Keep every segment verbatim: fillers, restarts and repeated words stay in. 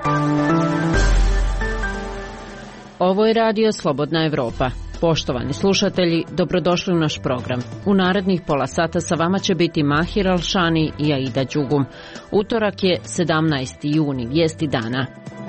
Ovo je radio Slobodna Evropa. Poštovani slušatelji, dobrodošli u naš program. U narednih pola sata sa vama će biti Mahir Alšani i Aida Đugum. Utorak je sedamnaesti juni, vijesti dana.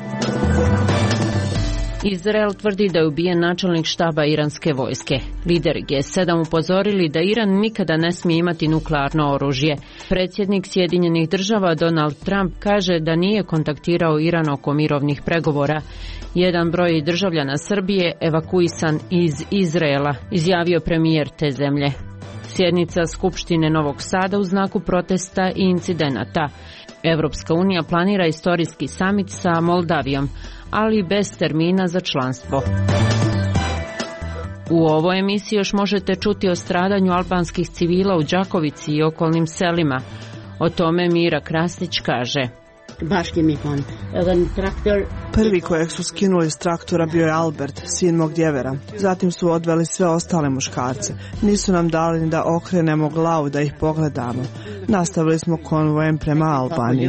Izrael tvrdi da je ubijen načelnik štaba iranske vojske. Lideri G sedam upozorili da Iran nikada ne smije imati nuklearno oružje. Predsjednik Sjedinjenih država Donald Trump kaže da nije kontaktirao Iran oko mirovnih pregovora. Jedan broj državljana Srbije evakuisan iz Izraela, izjavio premijer te zemlje. Sjednica Skupštine Novog Sada u znaku protesta i incidenata. Evropska unija planira istorijski samit sa Moldavijom, ali bez termina za članstvo. U ovoj emisiji još možete čuti o stradanju albanskih civila u Đakovici i okolnim selima. O tome Mira Krasnić kaže: Prvi kojeg su skinuli s traktora bio je Albert, sin mog djevera. Zatim su odveli sve ostale muškarce. Nisu nam dali ni da okrenemo glavu da ih pogledamo. Nastavili smo konvojem prema Albaniji.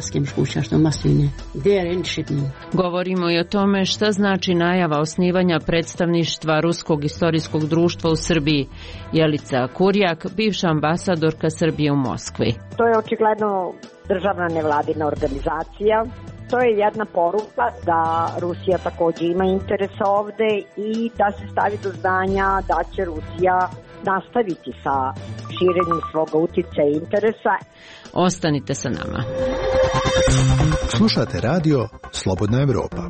Govorimo i o tome šta znači najava osnivanja predstavništva Ruskog istorijskog društva u Srbiji. Jelica Kurjak, bivša ambasadorka Srbije u Moskvi. To je očigledno državna nevladina organizacija. To je jedna poruka da Rusija također ima interes ovde i da se stavi do znanja da će Rusija nastaviti sa širenjem svoga uticaja i interesa. Ostanite sa nama. Slušate radio Slobodna Evropa.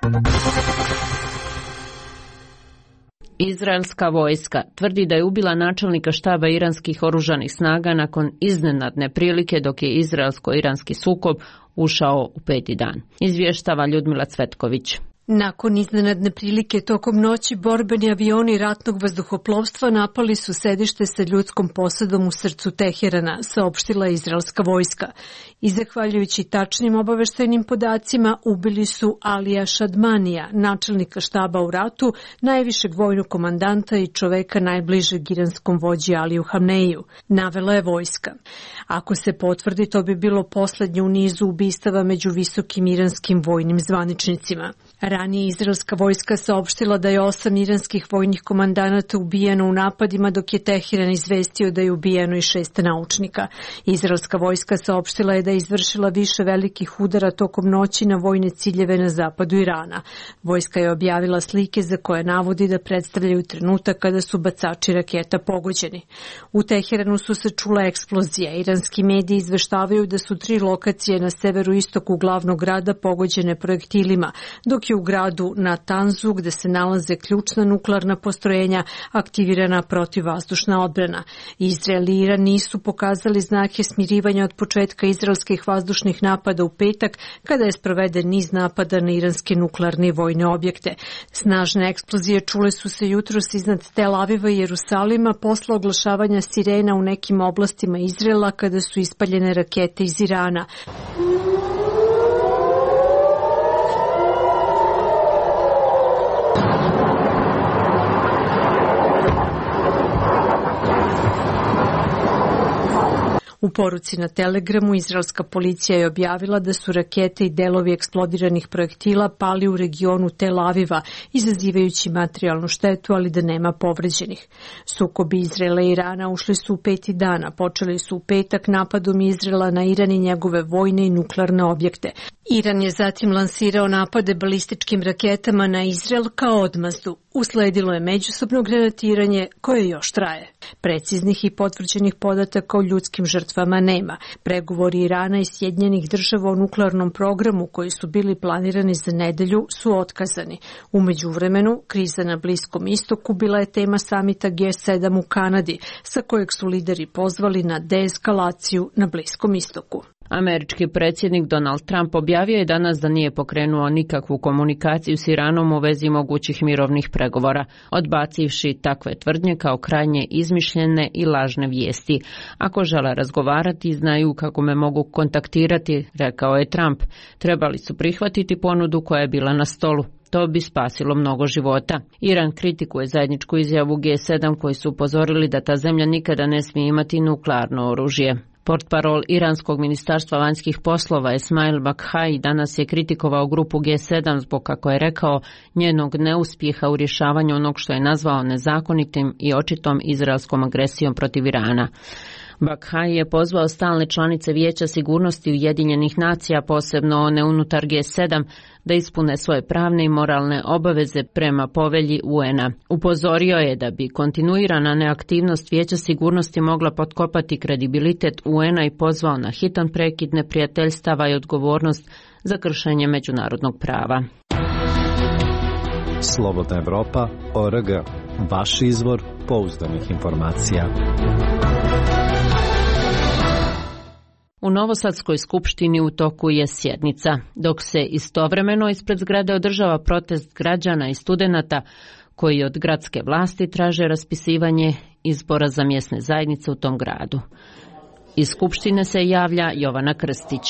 Izraelska vojska tvrdi da je ubila načelnika štaba iranskih oružanih snaga nakon iznenadne prilike dok je izraelsko-iranski sukob ušao u peti dan. Izvještava Ljudmila Cvetković. Nakon iznenadne prilike tokom noći borbeni avioni ratnog vazduhoplovstva napali su sedište sa ljudskom posadom u srcu Teherana, saopštila izraelska vojska. I zahvaljujući tačnim obaveštajnim podacima ubili su Alija Šadmanija, načelnika štaba u ratu, najvišeg vojnog komandanta i čoveka najbližeg iranskom vođi Aliju Hamneiju, navela je vojska. Ako se potvrdi, to bi bilo poslednje u nizu ubistava među visokim iranskim vojnim zvaničnicima. Ranije izraelska vojska saopštila da je osam iranskih vojnih komandanata ubijeno u napadima, dok je Teheran izvestio da je ubijeno i šest naučnika. Izraelska vojska saopštila je da je izvršila više velikih udara tokom noći na vojne ciljeve na zapadu Irana. Vojska je objavila slike za koje navodi da predstavljaju trenutak kada su bacači raketa pogođeni. U Teheranu su se čula eksplozija. Iranski mediji izveštavaju da su tri lokacije na severu istoku glavnog grada pogođene projektilima, dok je u gradu Natanzu, gde se nalaze ključna nuklearna postrojenja, aktivirana protivvazdušna odbrana. Izrael i Iran nisu pokazali znake smirivanja od početka izraelskih vazdušnih napada u petak, kada je sproveden niz napada na iranske nuklearne i vojne objekte. Snažne eksplozije čule su se jutros iznad Tel Aviva i Jerusalima posle oglašavanja sirena u nekim oblastima Izraela kada su ispaljene rakete iz Irana. U poruci na Telegramu izraelska policija je objavila da su rakete i delovi eksplodiranih projektila pali u regionu Tel Aviva, izazivajući materijalnu štetu, ali da nema povređenih. Sukobi Izraela i Irana ušli su u peti dana. Počeli su u petak napadom Izraela na Iran i njegove vojne i nuklearne objekte. Iran je zatim lansirao napade balističkim raketama na Izrael kao odmazdu. Usledilo je međusobno granatiranje koje još traje. Preciznih i potvrđenih podataka o ljudskim žrtvama nema. Pregovori Irana i Sjedinjenih država o nuklearnom programu koji su bili planirani za nedelju su otkazani. U međuvremenu, kriza na Bliskom istoku bila je tema samita G sedam u Kanadi, sa kojeg su lideri pozvali na deeskalaciju na Bliskom istoku. Američki predsjednik Donald Trump objavio je danas da nije pokrenuo nikakvu komunikaciju s Iranom u vezi mogućih mirovnih pregovora, odbacivši takve tvrdnje kao krajnje izmišljene i lažne vijesti. Ako žele razgovarati, znaju kako me mogu kontaktirati, rekao je Trump. Trebali su prihvatiti ponudu koja je bila na stolu. To bi spasilo mnogo života. Iran kritikuje zajedničku izjavu G sedam koji su upozorili da ta zemlja nikada ne smije imati nuklearno oružje. Portparol iranskog ministarstva vanjskih poslova Esmail Bakhai danas je kritikovao grupu G sedam zbog, kako je rekao, njenog neuspjeha u rješavanju onog što je nazvao nezakonitim i očitom izraelskom agresijom protiv Irana. Bakhai je pozvao stalne članice Vijeća sigurnosti Ujedinjenih nacija, posebno one unutar G sedam, da ispune svoje pravne i moralne obaveze prema povelji U N-a. Upozorio je da bi kontinuirana neaktivnost Vijeća sigurnosti mogla potkopati kredibilitet U N-a i pozvao na hitan prekid neprijateljstava i odgovornost za kršenje međunarodnog prava. Slobodna Evropa, O R G, vaš izvor pouzdanih informacija. U Novosadskoj skupštini u toku je sjednica, dok se istovremeno ispred zgrade održava protest građana i studenata koji od gradske vlasti traže raspisivanje izbora za mjesne zajednice u tom gradu. Iz Skupštine se javlja Jovana Krstić.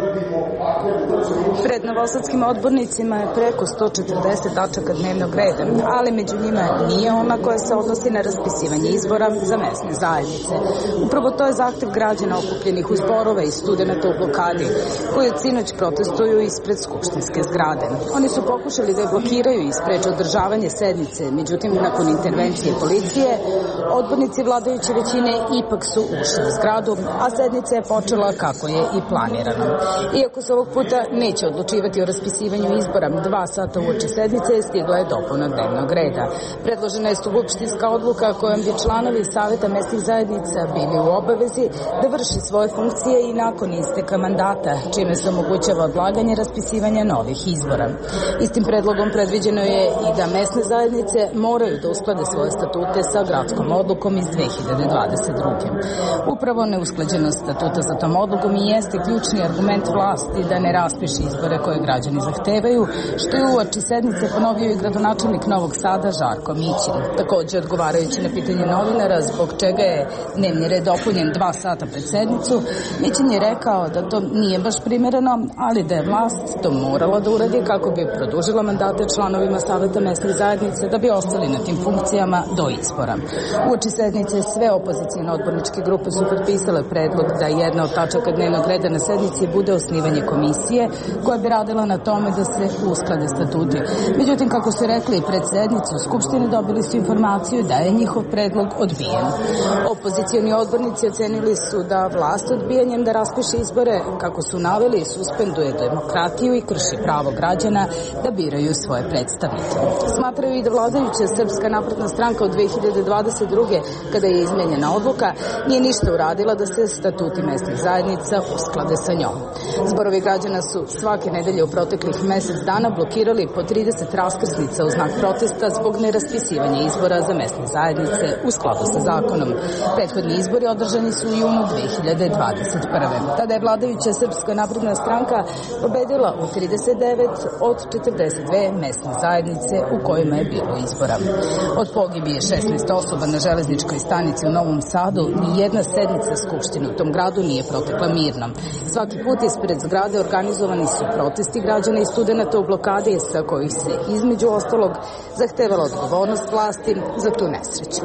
Pred novosadskim odbornicima je preko sto četrdeset tačaka dnevnog reda, ali među njima nije ona koja se odnosi na raspisivanje izbora za mesne zajednice. Upravo to je zahtev građana okupljenih u zborove i studenata u blokadi, koji od sinoć protestuju ispred skupštinske zgrade. Oni su pokušali da je blokiraju i spreče održavanje sednice, međutim, nakon intervencije policije, odbornici vladajuće većine ipak su ušli u zgradu, a sednica je počela kako je i planirano. Iako se ovog puta neće odlučivati o raspisivanju izbora, dva sata uoči sednice stigla je dopuna dnevnog reda. Predložena je skupštinska odluka kojom bi članovi Saveta mesnih zajednica bili u obavezi da vrši svoje funkcije i nakon isteka mandata, čime se omogućava odlaganje raspisivanja novih izbora. Istim predlogom predviđeno je i da mesne zajednice moraju da usklade svoje statute sa gradskom odlukom iz dve hiljade dvadeset druge. Upravo neusklađenost statuta za tom odlukom i jeste ključni argument vlasti da ne raspiše izbore koje građani zahtevaju, što je uoči sednice ponovio i gradonačelnik Novog Sada Žarko Mićin. Također, odgovarajući na pitanje novinara zbog čega je dnevni red dopunjen dva sata pred sednicu, Mićin je rekao da to nije baš primereno, ali da je vlast to morala da uradi kako bi produžila mandate članovima Saveta mesnih zajednica da bi ostali na tim funkcijama do izbora. Uoči sednice sve opozicijne odborničke grupe su potpisale predlog da jedna od tačaka dnevnog reda na sednici bude osnivanje komisije koja bi radila na tome da se usklade statuti. Međutim, kako su rekli pred sednicu Skupštine, dobili su informaciju da je njihov predlog odbijen. Opozicijoni odbornici ocenili su da vlast odbijanjem da raspiše izbore, kako su naveli, suspenduje demokratiju i krši pravo građana da biraju svoje predstavnike. Smatraju i da vladajuća Srpska napredna stranka od dve hiljade dvadeset druge, kada je izmenjena odluka, nije ništa uradila da se statuti mesnih zajednica usklade sa njom. Zborovi građana su svake nedelje u proteklih mesec dana blokirali po trideset raskrsnica u znak protesta zbog neraspisivanja izbora za mesne zajednice u skladu sa zakonom. Prethodni izbori održani su u junu dve hiljade dvadeset prve. Tada je vladajuća Srpska napredna stranka pobedila u trideset devet od četrdeset dve mesne zajednice u kojima je bilo izbora. Od pogibije šesnaest osoba na železničkoj stanici u Novom Sadu, ni jedna sednica Skupštine u tom gradu nije protekla mirno. Svaki put ispred zgrade organizovani su protesti građana i studenata u blokadi sa kojih se između ostalog zahtevala odgovornost vlasti za tu nesreću.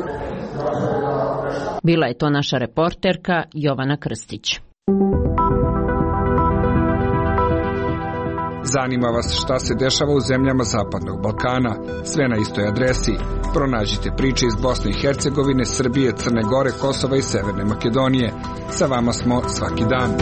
Bila je to naša reporterka Jovana Krstić. Zanima vas šta se dešava u zemljama Zapadnog Balkana? Sve na istoj adresi. Pronađite priče iz Bosne i Hercegovine, Srbije, Crne Gore, Kosova i Severne Makedonije. Sa vama smo svaki dan.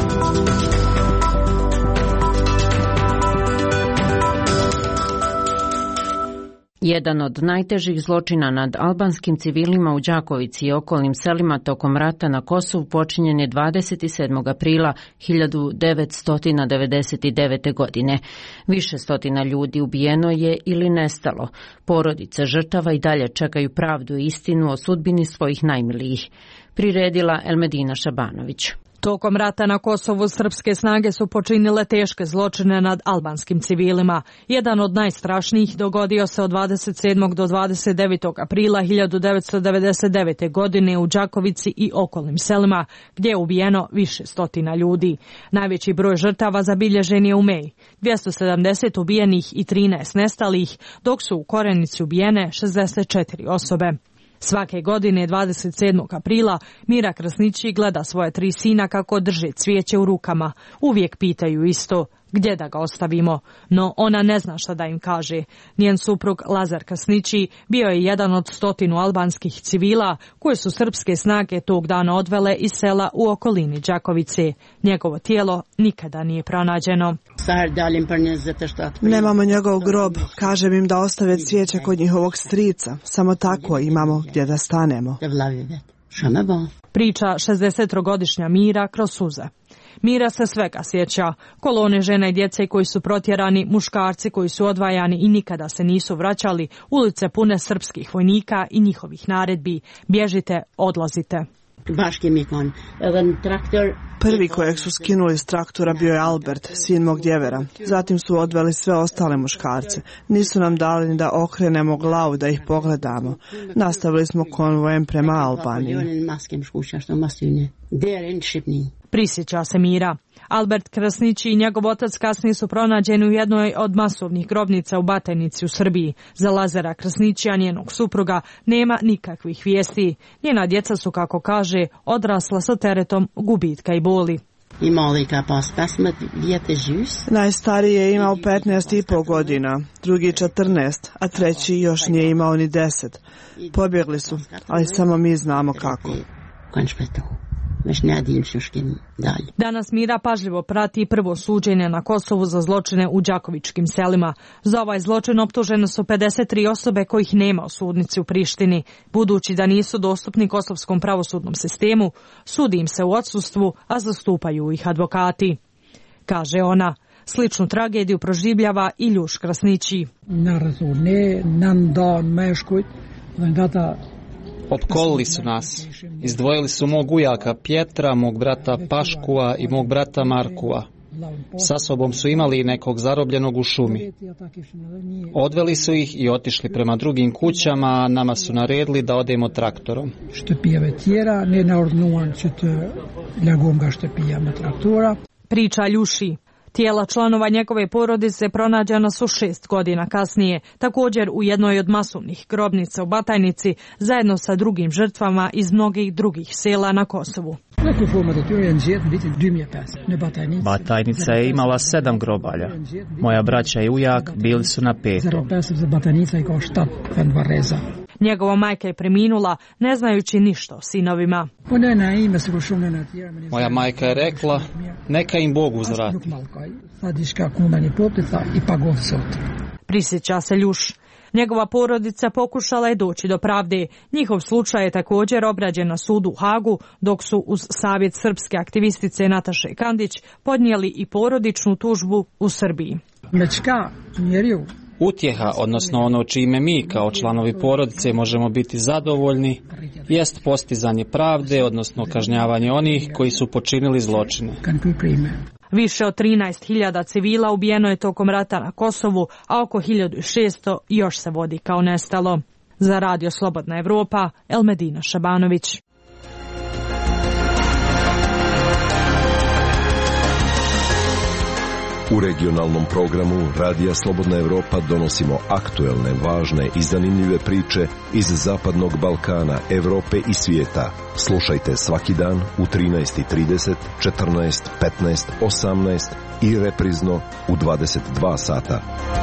Jedan od najtežih zločina nad albanskim civilima u Đakovici i okolnim selima tokom rata na Kosovu počinjen je dvadeset sedmog aprila hiljadu devetsto devedeset devete. godine. Više stotina ljudi ubijeno je ili nestalo. Porodice žrtava i dalje čekaju pravdu i istinu o sudbini svojih najmilijih. Priredila Elmedina Šabanović. Tokom rata na Kosovu srpske snage su počinile teške zločine nad albanskim civilima. Jedan od najstrašnijih dogodio se od dvadeset sedmog do dvadeset devetog aprila hiljadu devetsto devedeset devete. godine u Đakovici i okolnim selima, gdje je ubijeno više stotina ljudi. Najveći broj žrtava zabilježen je u Meji, dvjesto sedamdeset ubijenih i trinaest nestalih, dok su u Korenici ubijene šezdeset četiri osobe. Svake godine dvadeset sedmog aprila Mira Krasnići gleda svoje tri sina kako drže cvijeće u rukama. Uvijek pitaju isto, gdje da ga ostavimo, no ona ne zna šta da im kaže. Njen suprug Lazar Krasnići bio je jedan od stotinu albanskih civila koje su srpske snage tog dana odvele iz sela u okolini Đakovice. Njegovo tijelo nikada nije pronađeno. Nemamo njegov grob, kažem im da ostave cvijeće kod njihovog strica, samo tako imamo gdje da stanemo. Priča šezdesettrogodišnja Mira kroz suze. Mira se svega sjeća. Kolone žena i djece koji su protjerani, muškarci koji su odvajani i nikada se nisu vraćali, ulice pune srpskih vojnika i njihovih naredbi. Bježite, odlazite. Prvi kojeg su skinuli s traktora bio je Albert, sin mog djevera. Zatim su odveli sve ostale muškarce. Nisu nam dali ni da okrenemo glavu da ih pogledamo. Nastavili smo konvojem prema Albaniji. Prisjeća se Mira. Albert Krasnići i njegov otac kasnije su pronađeni u jednoj od masovnih grobnica u Batajnici u Srbiji. Za Lazara Krasnića, njenog supruga, nema nikakvih vijesti. Njena djeca su, kako kaže, odrasla sa teretom gubitka i boli. Najstariji je imao petnaest i pol godina, drugi četrnaest, a treći još nije imao ni deset. Pobjegli su, ali samo mi znamo kako. Danas Mira pažljivo prati prvo suđenje na Kosovu za zločine u đakovičkim selima. Za ovaj zločin optužene su pedeset tri osobe kojih nema u sudnici u Prištini. Budući da nisu dostupni kosovskom pravosudnom sistemu, sudi im se u odsustvu, a zastupaju ih advokati. Kaže ona, sličnu tragediju proživljava i Ljuš Krasnići. Opkolili su nas. Izdvojili su mog ujaka Pjetra, mog brata Paškua i mog brata Markua. Sa sobom su imali nekog zarobljenog u šumi. Odveli su ih i otišli prema drugim kućama, a nama su naredili da odemo traktorom. Priča Ljuši. Tijela članova njegove porodice pronađena su šest godina kasnije, također u jednoj od masovnih grobnica u Batajnici, zajedno sa drugim žrtvama iz mnogih drugih sela na Kosovu. Batajnica je imala sedam grobalja. Moja braća i ujak bili su na petom. Njegova majka je preminula, ne znajući ništa o sinovima. Moja majka je rekla, neka im Bog uzvrati. Prisjeća se Ljuš. Njegova porodica pokušala je doći do pravde. Njihov slučaj je također obrađen na sudu u Hagu, dok su uz savjet srpske aktivistice Nataše Kandić podnijeli i porodičnu tužbu u Srbiji. Utjeha, odnosno ono čime mi kao članovi porodice možemo biti zadovoljni, jest postizanje pravde, odnosno kažnjavanje onih koji su počinili zločine. Više od trinaest hiljada civila ubijeno je tokom rata na Kosovu, a oko hiljadu šesto još se vodi kao nestalo. Za Radio Slobodna Evropa, Elmedina Šabanović. U regionalnom programu Radija Slobodna Evropa donosimo aktuelne, važne i zanimljive priče iz Zapadnog Balkana, Evrope i svijeta. Slušajte svaki dan u trinaest i trideset, četrnaest, petnaest, osamnaest i reprizno u dvadeset dva sata.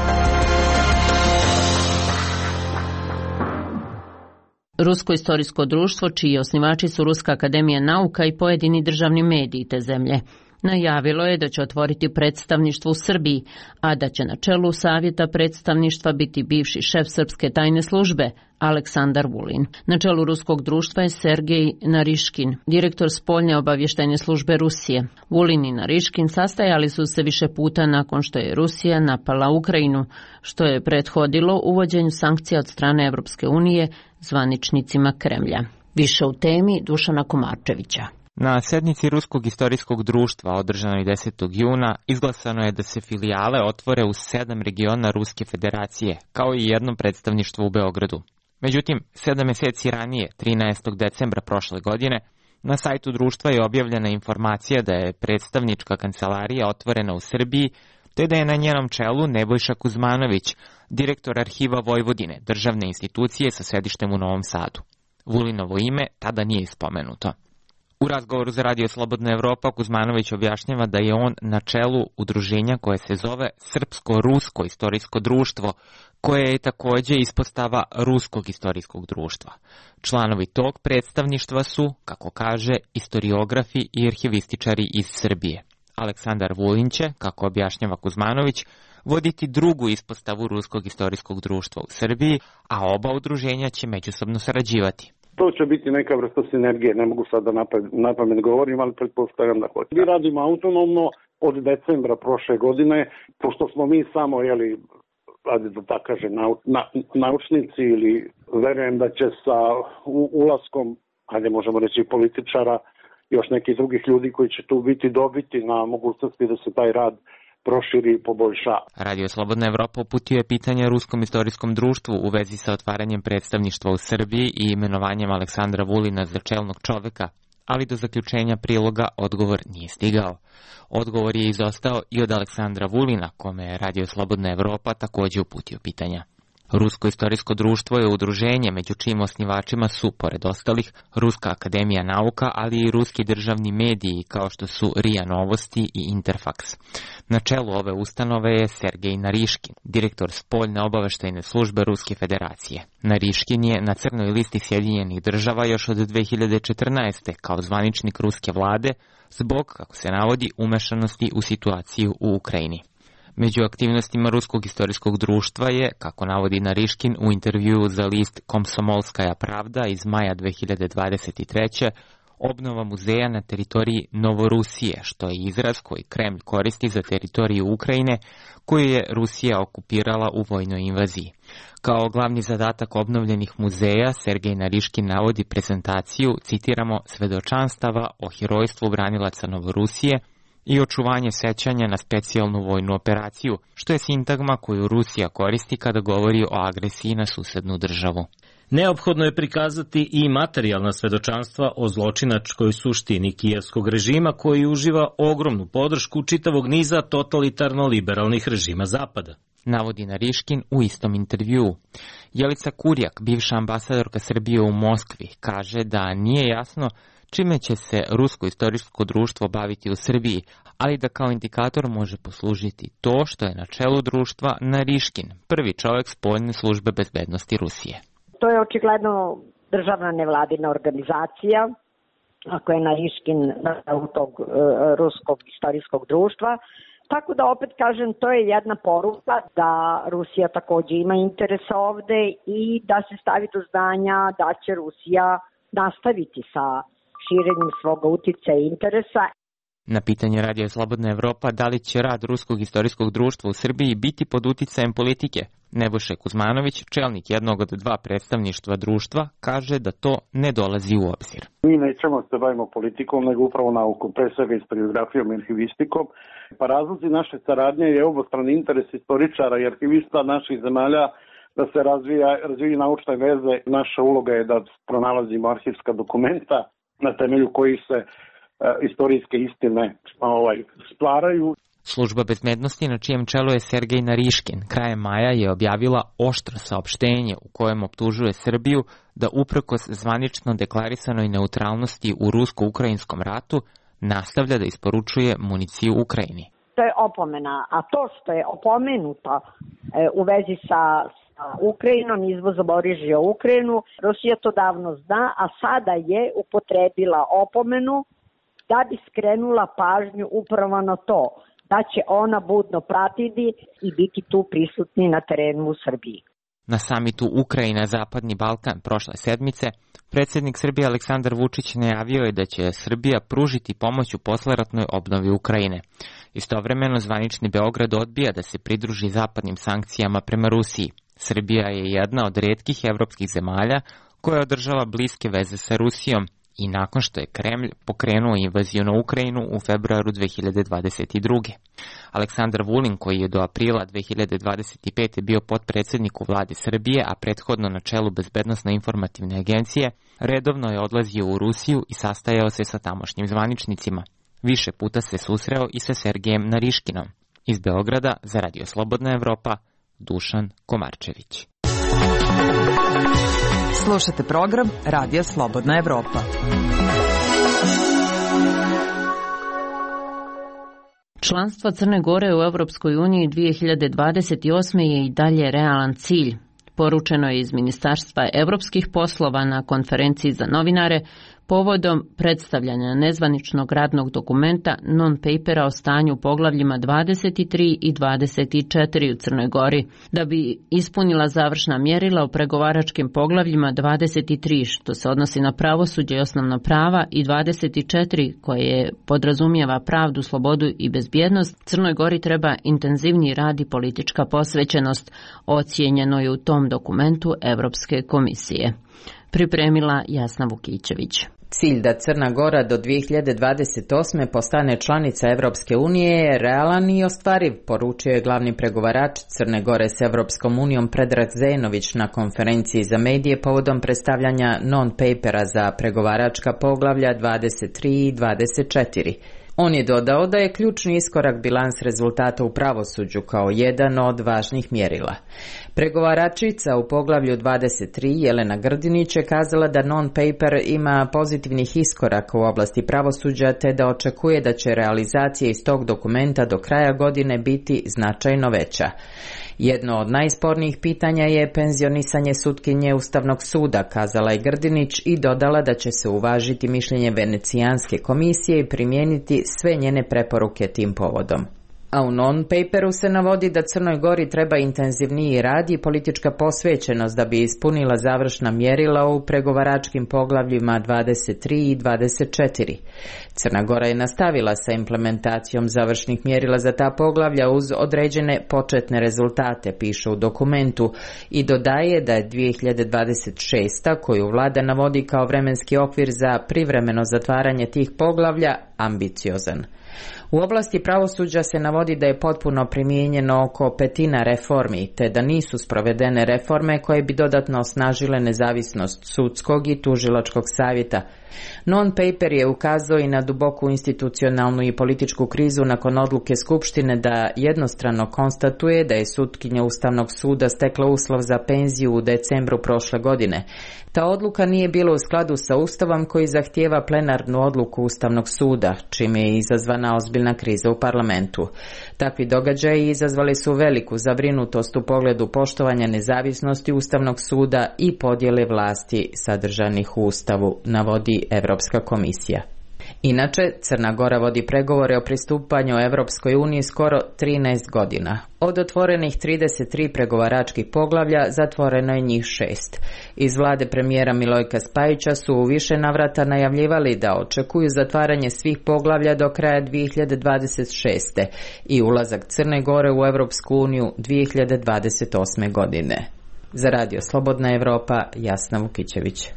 Rusko istorijsko društvo, čiji osnivači su Ruska akademija nauka i pojedini državni mediji te zemlje, najavilo je da će otvoriti predstavništvo u Srbiji, a da će na čelu savjeta predstavništva biti bivši šef srpske tajne službe, Aleksandar Vulin. Na čelu ruskog društva je Sergej Nariškin, direktor spoljne obavještajne službe Rusije. Vulin i Nariškin sastajali su se više puta nakon što je Rusija napala Ukrajinu, što je prethodilo uvođenju sankcija od strane Evropske unije zvaničnicima Kremlja. Više u temi Dušana Komarčevića. Na sednici Ruskog istorijskog društva održanoj desetog juna izglasano je da se filijale otvore u sedam regiona Ruske federacije, kao i jedno predstavništvo u Beogradu. Međutim, sedam mjeseci ranije, trinaestog decembra prošle godine, na sajtu društva je objavljena informacija da je predstavnička kancelarija otvorena u Srbiji, te da je na njenom čelu Nebojša Kuzmanović, direktor Arhiva Vojvodine, državne institucije sa sedištem u Novom Sadu. Vulinovo ime tada nije ispomenuto. U razgovoru za Radio Slobodna Evropa Kuzmanović objašnjava da je on na čelu udruženja koje se zove Srpsko-rusko istorijsko društvo, koje je takođe ispostava Ruskog istorijskog društva. Članovi tog predstavništva su, kako kaže, istoriografi i arhivističari iz Srbije. Aleksandar Vulin će, kako objašnjava Kuzmanović, voditi drugu ispostavu Ruskog istorijskog društva u Srbiji, a oba udruženja će međusobno sarađivati. To će biti neka vrsta sinergije, ne mogu sad da na pamet govorim, ali pretpostavljam da hoće. Mi radimo autonomno od decembra prošle godine, pošto smo mi samo, jeli, da tako kažem, nau, na, naučnici, ili verujem da će sa u, ulaskom, ajde možemo reći političara, još nekih drugih ljudi koji će tu biti dobiti na mogućnosti da se taj rad proširi i poboljša. Radio Slobodna Evropa uputio je pitanje Ruskom istorijskom društvu u vezi sa otvaranjem predstavništva u Srbiji i imenovanjem Aleksandra Vulina za čelnog čoveka, ali do zaključenja priloga odgovor nije stigao. Odgovor je izostao i od Aleksandra Vulina, kome je Radio Slobodna Evropa takođe uputio pitanja. Rusko istorijsko društvo je udruženje među čijim osnivačima su, pored ostalih, Ruska akademija nauka, ali i ruski državni mediji kao što su R I A Novosti i Interfaks. Na čelu ove ustanove je Sergej Nariškin, direktor spoljne obaveštajne službe Ruske federacije. Nariškin je na crnoj listi Sjedinjenih država još od dve hiljade četrnaeste. kao zvaničnik ruske vlade zbog, kako se navodi, umešanosti u situaciju u Ukrajini. Među aktivnostima Ruskog istorijskog društva je, kako navodi Nariškin u intervjuu za list Komsomolskaja pravda iz maja dve hiljade dvadeset treće. obnova muzeja na teritoriji Novorusije, što je izraz koji Kremlj koristi za teritoriju Ukrajine, koju je Rusija okupirala u vojnoj invaziji. Kao glavni zadatak obnovljenih muzeja, Sergej Nariškin navodi prezentaciju, citiramo, svedočanstava o herojstvu branilaca Novorusije i očuvanje sećanja na specijalnu vojnu operaciju, što je sintagma koju Rusija koristi kada govori o agresiji na susednu državu. Neophodno je prikazati i materijalna svedočanstva o zločinačkoj suštini kijevskog režima koji uživa ogromnu podršku čitavog niza totalitarno-liberalnih režima Zapada. Navodi Nariškin u istom intervjuu. Jelica Kurjak, bivša ambasadorka Srbije u Moskvi, kaže da nije jasno čime će se Rusko istorijsko društvo baviti u Srbiji, ali da kao indikator može poslužiti to što je na čelu društva Nariškin, prvi čovjek spoljne službe bezbednosti Rusije. To je očigledno državna nevladina organizacija, ako je Nariškin u tog uh, Ruskog istorijskog društva. Tako da opet kažem, to je jedna poruka da Rusija takođe ima interes ovde i da se stavi do znanja da će Rusija nastaviti sa širenjem svoga uticaja i interesa. Na pitanje Radio Slobodna Evropa da li će rad Ruskog istorijskog društva u Srbiji biti pod uticajem politike, Nebojša Kuzmanović, čelnik jednog od dva predstavništva društva, kaže da to ne dolazi u obzir. Mi nećemo se bavimo politikom, nego upravo naukom, pre svega istoriografijom i arhivistikom. Pa razlozi naše saradnje je obostrani interes istoričara i arhivista naših zemalja da se razvija, razvija naučne veze. Naša uloga je da pronalazimo arhivska dokumenta na temelju kojih se istorijske istine ovaj, stvaraju. Služba bezbednosti na čijem čelu je Sergej Nariškin krajem maja je objavila oštro saopštenje u kojem optužuje Srbiju da uprkos zvanično deklarisanoj neutralnosti u rusko-ukrajinskom ratu nastavlja da isporučuje municiju Ukrajini. To je opomena, a to što je opomenuto e, u vezi sa Ukrajinom, izvozom oružja u Ukrajinu, Rusija to davno zna, a sada je upotrebila opomenu da bi skrenula pažnju upravo na to, da će ona budno pratiti i biti tu prisutni na terenu u Srbiji. Na samitu Ukrajina Zapadni Balkan prošle sedmice, predsjednik Srbije Aleksandar Vučić najavio je da će Srbija pružiti pomoć u posleratnoj obnovi Ukrajine. Istovremeno zvanični Beograd odbija da se pridruži zapadnim sankcijama prema Rusiji. Srbija je jedna od retkih evropskih zemalja koja održava bliske veze sa Rusijom i nakon što je Kremlj pokrenuo invaziju na Ukrajinu u februaru dve hiljade dvadeset druge. Aleksandar Vulin, koji je do aprila dve hiljade dvadeset pete bio potpredsjednik u vladi Srbije, a prethodno na čelu Bezbednosno-informativne agencije, redovno je odlazio u Rusiju i sastajao se sa tamošnjim zvaničnicima. Više puta se susreo i sa Sergejem Nariškinom. Iz Beograda za Radio Slobodna Evropa, Dušan Komarčević. Slušate program Radija Slobodna Evropa. Članstvo Crne Gore u Evropskoj uniji dvije hiljade dvadeset osme je i dalje realan cilj. Poručeno je iz Ministarstva evropskih poslova na konferenciji za novinare povodom predstavljanja nezvaničnog radnog dokumenta non-papera o stanju u poglavljima dvadeset tri i dvadeset četiri u Crnoj Gori, da bi ispunila završna mjerila u pregovaračkim poglavljima dvadeset tri, što se odnosi na pravosuđe i osnovna prava, i dvadeset četiri, koje podrazumijeva pravdu, slobodu i bezbjednost. Crnoj Gori treba intenzivniji rad i politička posvećenost, ocijenjeno je u tom dokumentu Evropske komisije. Pripremila Jasna Vukićević. Cilj da Crna Gora do dvije hiljade dvadeset osme postane članica Evropske unije je realan i ostvariv, poručio je glavni pregovarač Crne Gore s Evropskom unijom Predrag Zenović na konferenciji za medije povodom predstavljanja non-papera za pregovaračka poglavlja dvadeset tri i dvadeset četiri. On je dodao da je ključni iskorak bilans rezultata u pravosuđu kao jedan od važnih mjerila. Pregovaračica u poglavlju dvadeset tri Jelena Grdinić je kazala da non-paper ima pozitivnih iskoraka u oblasti pravosuđa te da očekuje da će realizacija iz tog dokumenta do kraja godine biti značajno veća. Jedno od najspornijih pitanja je penzionisanje sutkinje Ustavnog suda, kazala je Grdinić i dodala da će se uvažiti mišljenje Venecijanske komisije i primijeniti sve njene preporuke tim povodom. A u non-paperu se navodi da Crnoj Gori treba intenzivniji rad i politička posvećenost da bi ispunila završna mjerila u pregovaračkim poglavljima dvadeset tri i dvadeset četiri. Crna Gora je nastavila sa implementacijom završnih mjerila za ta poglavlja uz određene početne rezultate, piše u dokumentu, i dodaje da je dvije hiljade dvadeset šesta, koju vlada navodi kao vremenski okvir za privremeno zatvaranje tih poglavlja, ambiciozan. U oblasti pravosuđa se navodi da je potpuno primijenjeno oko petina reformi, te da nisu sprovedene reforme koje bi dodatno osnažile nezavisnost sudskog i tužilačkog savjeta. Non-paper je ukazao i na duboku institucionalnu i političku krizu nakon odluke Skupštine da jednostrano konstatuje da je sutkinja Ustavnog suda stekla uslov za penziju u decembru prošle godine. Ta odluka nije bila u skladu sa Ustavom koji zahtijeva plenarnu odluku Ustavnog suda, čime je izazvana ozbiljna kriza u parlamentu. Takvi događaji izazvali su veliku zabrinutost u pogledu poštovanja nezavisnosti Ustavnog suda i podjele vlasti sadržanih u Ustavu, navodi Evropska komisija. Inače, Crna Gora vodi pregovore o pristupanju Evropskoj uniji skoro trinaest godina. Od otvorenih trideset tri pregovaračkih poglavlja zatvoreno je njih šest. Iz vlade premijera Milojka Spajića su u više navrata najavljivali da očekuju zatvaranje svih poglavlja do kraja dvije hiljade dvadeset šeste i ulazak Crne Gore u Evropsku uniju dvije hiljade dvadeset osme godine. Za Radio Slobodna Evropa, Jasna Vukićević.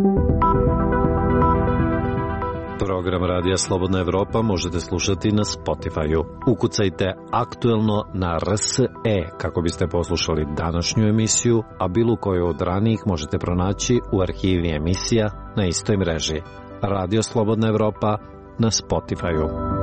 Program Radija Slobodna Evropa možete slušati na Spotify-u. Ukucajte aktuelno na R S E kako biste poslušali današnju emisiju, a bilo koju od ranijih možete pronaći u arhivi emisija na istoj mreži. Radio Slobodna Evropa na Spotify-u.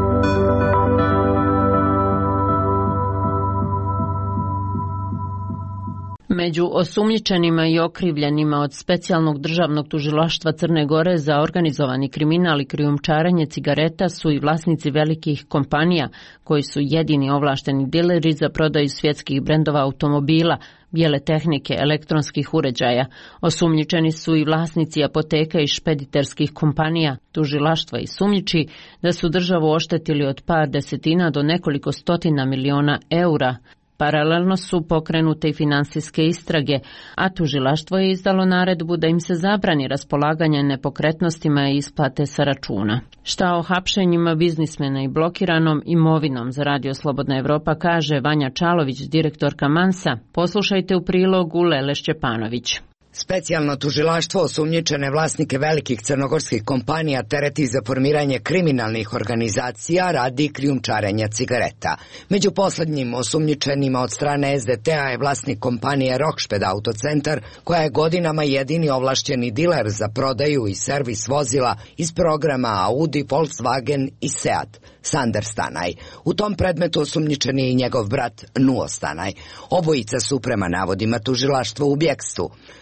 Među osumnjičenima i okrivljenima od Specijalnog državnog tužilaštva Crne Gore za organizovani kriminal i krijumčarenje cigareta su i vlasnici velikih kompanija koji su jedini ovlašteni dileri za prodaju svjetskih brendova automobila, bijele tehnike, elektronskih uređaja. Osumnjičeni su i vlasnici apoteka i špediterskih kompanija. Tužilaštva i sumnjiči da su državu oštetili od par desetina do nekoliko stotina miliona eura. Paralelno su pokrenute i finansijske istrage, a tužilaštvo je izdalo naredbu da im se zabrani raspolaganje nepokretnostima i isplate sa računa. Šta o hapšenjima biznismena i blokiranom imovinom za Radio Slobodna Evropa kaže Vanja Čalović, direktorka Mansa. Poslušajte u prilogu Lele Šćepanović. Specijalno tužilaštvo osumnjičene vlasnike velikih crnogorskih kompanija tereti za formiranje kriminalnih organizacija radi krijumčarenja cigareta. Među poslednjim osumnjičenima od strane S D T-a je vlasnik kompanije Rokšped Autocentar, koja je godinama jedini ovlašćeni diler za prodaju i servis vozila iz programa Audi, Volkswagen i Seat, Sander Stanaj. U tom predmetu osumnjičen je i njegov brat Nuo Stanaj. Obojica su prema navodima tužilaštva u bjekstvu.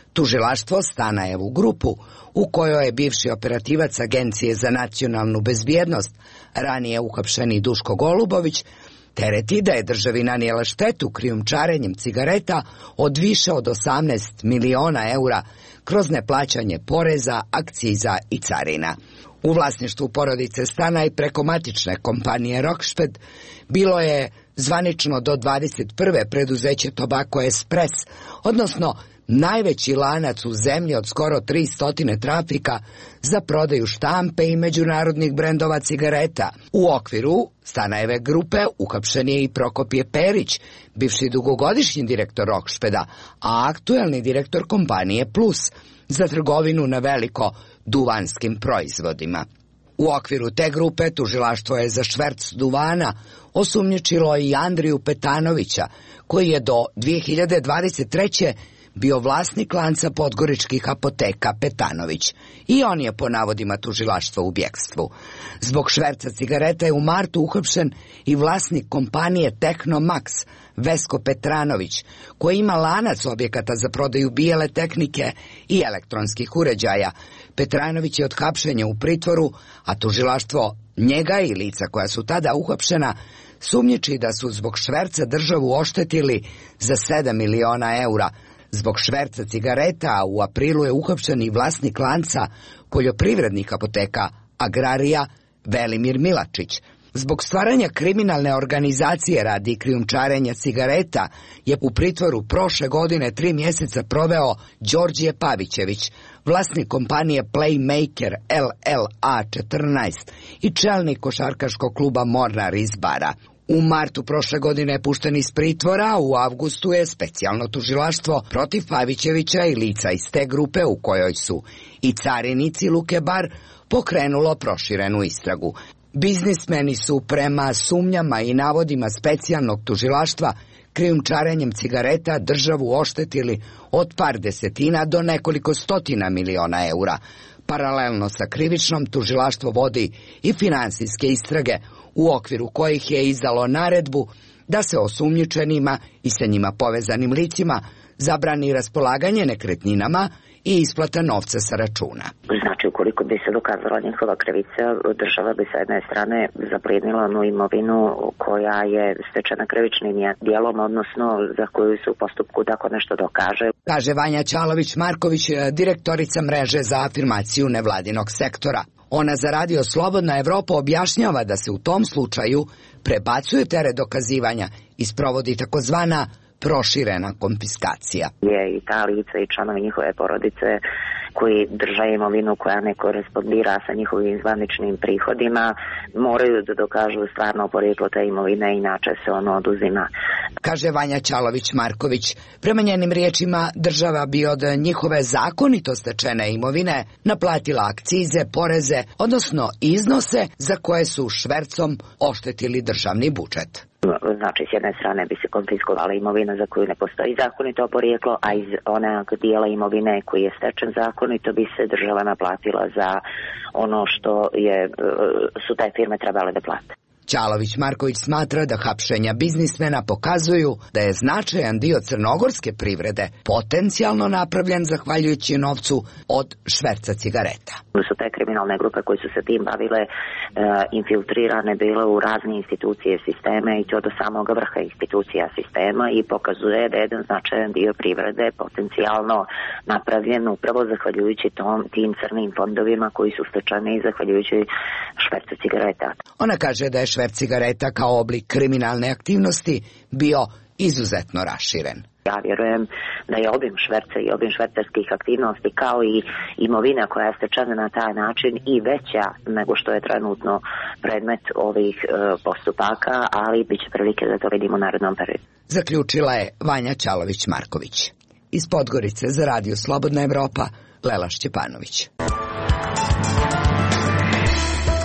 Tužilaštvo Stanajevu grupu, u kojoj je bivši operativac Agencije za nacionalnu bezbjednost, ranije uhapšeni Duško Golubović, tereti da je državi nanijela štetu krijumčarenjem cigareta od više od osamnaest miliona eura kroz neplaćanje poreza, akciza i carina. U vlasništvu porodice Stanaj preko matične kompanije Rokšped bilo je zvanično do dvadeset prve preduzeće Tobacco Express, odnosno najveći lanac u zemlji od skoro tristo trafika za prodaju štampe i međunarodnih brendova cigareta. U okviru Stanajeve grupe uhapšen je i Prokopije Perić, bivši dugogodišnji direktor Rokšpeda, a aktuelni direktor kompanije Plus za trgovinu na veliko duvanskim proizvodima. U okviru te grupe tužilaštvo je za šverc duvana osumnjičilo i Andriju Petanovića, koji je do dvije hiljade dvadeset treće bio vlasnik lanca podgoričkih apoteka Petanović. I on je po navodima tužilaštva u bjekstvu. Zbog šverca cigareta je u martu uhapšen i vlasnik kompanije Tehnomax, Vesko Petranović, koji ima lanac objekata za prodaju bijele tehnike i elektronskih uređaja. Petranović je od hapšenja u pritvoru, a tužilaštvo njega i lica koja su tada uhapšena sumnjiči da su zbog šverca državu oštetili za sedam miliona eura. Zbog šverca cigareta u aprilu je uhapšen i vlasnik lanca poljoprivrednih apoteka Agrarija Velimir Milačić. Zbog stvaranja kriminalne organizacije radi krijumčarenja cigareta je u pritvoru prošle godine tri mjeseca proveo Đorđije Pavićević, vlasnik kompanije Playmaker L L A četrnaest i čelnik košarkaškog kluba Mornar iz Bara. U martu prošle godine je pušten iz pritvora, a u avgustu je specijalno tužilaštvo protiv Pavićevića i lica iz te grupe u kojoj su i carinici Luke Bar pokrenulo proširenu istragu. Biznismeni su prema sumnjama i navodima specijalnog tužilaštva krijumčarenjem cigareta državu oštetili od par desetina do nekoliko stotina miliona eura. Paralelno sa krivičnom tužilaštvo vodi i finansijske istrage, u okviru kojih je izdalo naredbu da se osumnjičenima i sa njima povezanim licima zabrani raspolaganje nekretninama i isplata novca sa računa. Znači, ukoliko bi se dokazala njihova krivica, država bi sa jedne strane zaplijenila onu imovinu koja je stečena krivičnim dijelom, odnosno za koju se u postupku tako nešto dokaže. Kaže Vanja Čalović-Marković, direktorica mreže za afirmaciju nevladinog sektora. Ona za Radio Slobodna Evropa objašnjava da se u tom slučaju prebacuje teret dokazivanja i sprovodi takozvana proširena konfiskacija. Je i ta lica i članovi njihove porodice koji drže imovinu koja ne korespondira sa njihovim zvaničnim prihodima moraju da dokažu stvarno porijeklo te imovine, inače se ono oduzima. Kaže Vanja Čalović-Marković. Prema njenim riječima država bi od njihove zakonito stečene imovine naplatila akcize, poreze, odnosno iznose za koje su švercom oštetili državni budžet. Znači, s jedne strane bi se konfiskovala imovina za koju ne postoji zakonito porijeklo, a iz onog dijela imovine koji je stečen zakonito bi se država naplatila za ono što je, su te firme trebale da plate. Čalović-Marković smatra da hapšenja biznismena pokazuju da je značajan dio crnogorske privrede potencijalno napravljen zahvaljujući novcu od šverca cigareta. Su te kriminalne grupe koje su se tim bavile e, infiltrirane bile u razne institucije sisteme i to do samog vrha institucija sistema i pokazuje da je jedan značajan dio privrede potencijalno napravljen upravo zahvaljujući tom, tim crnim fondovima koji su stečeni i zahvaljujući švercu cigareta. Ona kaže da je šverc cigareta kao oblik kriminalne aktivnosti bio izuzetno raširen. Ja vjerujem da je obim šverca i obim švercerskih aktivnosti kao i imovina koja je stečena na taj način i veća nego što je trenutno predmet ovih e, postupaka, ali bit će prilike da to vidimo u narednom periodu. Zaključila je Vanja Čalović-Marković. Iz Podgorice za Radio Slobodna Evropa, Lela Šćepanović.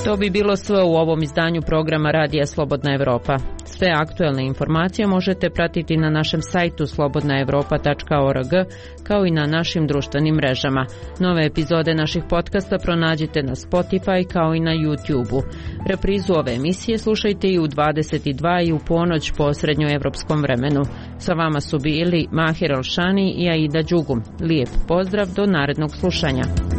To bi bilo sve u ovom izdanju programa Radija Slobodna Evropa. Sve aktuelne informacije možete pratiti na našem sajtu slobodna evropa tačka org, kao i na našim društvenim mrežama. Nove epizode naših podcasta pronađite na Spotify kao i na YouTube-u. Reprizu ove emisije slušajte i u dvadeset i dva i u ponoć po srednjoevropskom vremenu. Sa vama su bili Mahir Alšani i Aida Đugum. Lijep pozdrav do narednog slušanja.